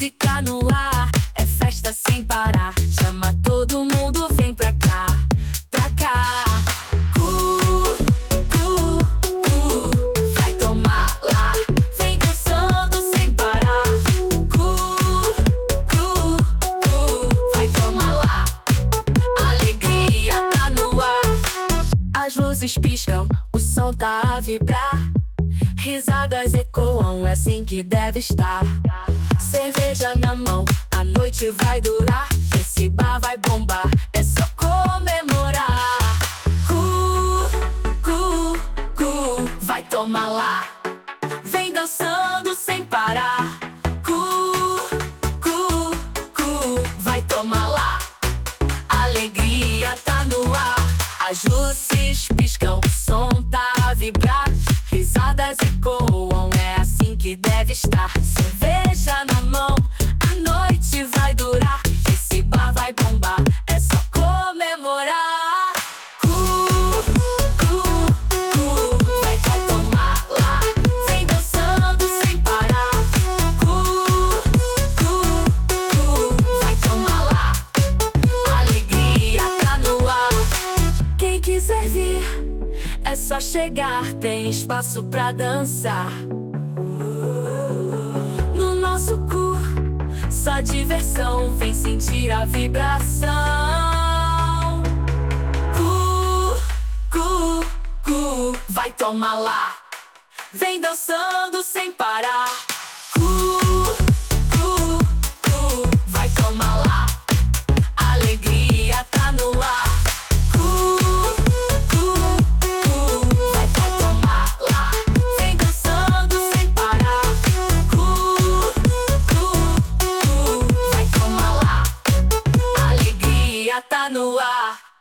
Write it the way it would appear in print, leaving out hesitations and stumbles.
música no ar, é festa sem parar. Chama todo mundo, vem pra cá, pra cá. Vai tomar lá, vem dançando sem parar. Vai tomar lá, alegria tá no ar. As luzes piscam, o som tá a vibrar. Risadas ecoam, é assim que deve estar. Cerveja na mão, a noite vai durar. Esse bar vai bombar, é só comemorar. Vai tomar lá, vem dançando sem parar. Vai tomar lá, alegria tá no ar. As luzes piscam, o som tá a vibrar. Risadas ecoam, é assim que deve estar. Cerveja na mão, a noite vai durar. Esse bar vai bombar, é só comemorar. Vai tomar lá, vem dançando sem parar. Vai tomar lá, alegria tá no ar. Quem quiser vir, é só chegar, tem espaço pra dançar. No nosso só diversão, vem sentir a vibração. Vai tomar lá, vem dançando sem parar. Vai tomar lá, alegria tá no ar. Vai tomar lá, vem dançando sem parar. Vai tomar lá, alegria tá no ar.